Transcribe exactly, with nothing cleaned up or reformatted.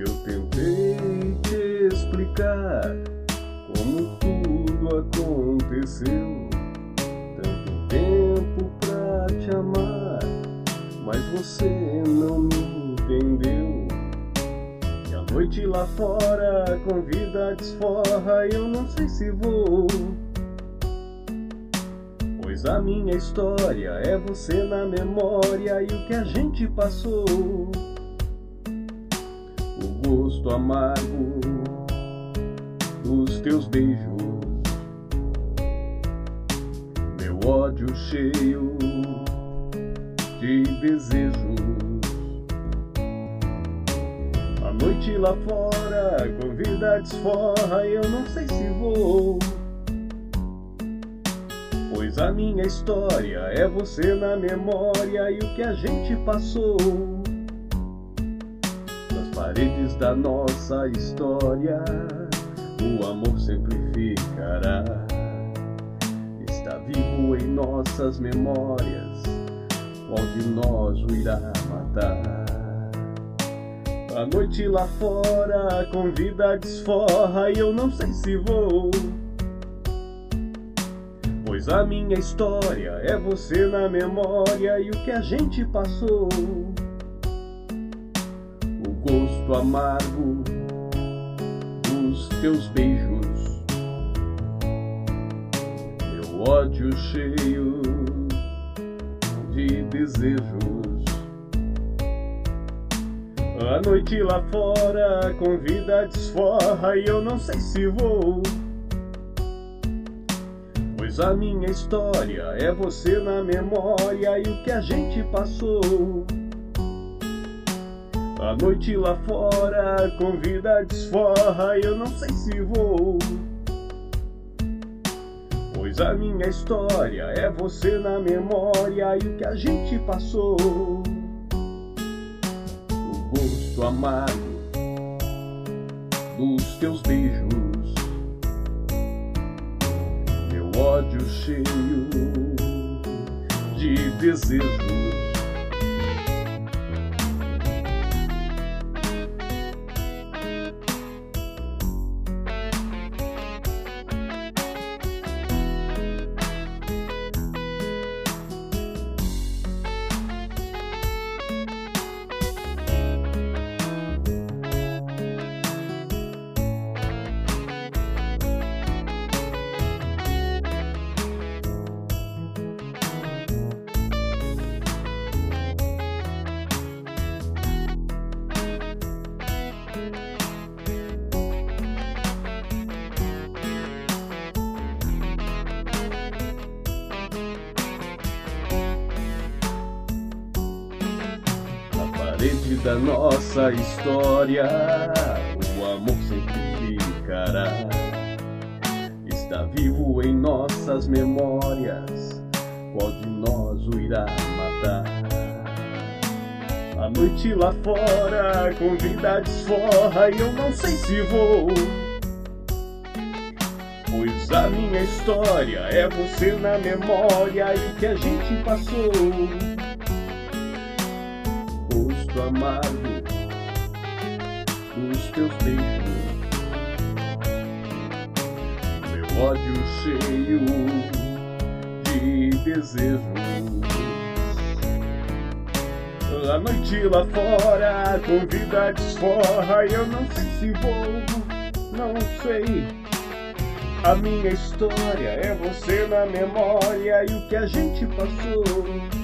Eu tentei te explicar como tudo aconteceu. Tanto tempo pra te amar, mas você não me entendeu. E a noite lá fora convida, desforra, eu não sei se vou. Pois a minha história é você na memória e o que a gente passou. O gosto amargo dos teus beijos, meu ódio cheio de desejos. A noite lá fora convida, desforra, eu não sei se vou. Pois a minha história é você na memória e o que a gente passou. Nas paredes da nossa história, o amor sempre ficará. Está vivo em nossas memórias, qual de nós o irá matar? A noite lá fora convida, desforra, e eu não sei se vou. Pois a minha história é você na memória e o que a gente passou. O gosto amargo dos teus beijos, meu ódio cheio de desejos. A noite lá fora convida, desforra, e eu não sei se vou. Pois a minha história é você na memória e o que a gente passou. A noite lá fora convida, desforra, e eu não sei se vou. Pois a minha história é você na memória e o que a gente passou. O gosto amargo dos teus beijos, meu ódio cheio de desejos. Parede da nossa história, o amor sempre ficará. Está vivo em nossas memórias, qual de nós o irá matar? A noite lá fora convida, desforra, e eu não sei se vou. Pois a minha história é você na memória e o que a gente passou. Amargo dos teus beijos, meu ódio cheio de desejos. A noite lá fora convida, desforra, e eu não sei se vou, não sei. A minha história é você na memória e o que a gente passou.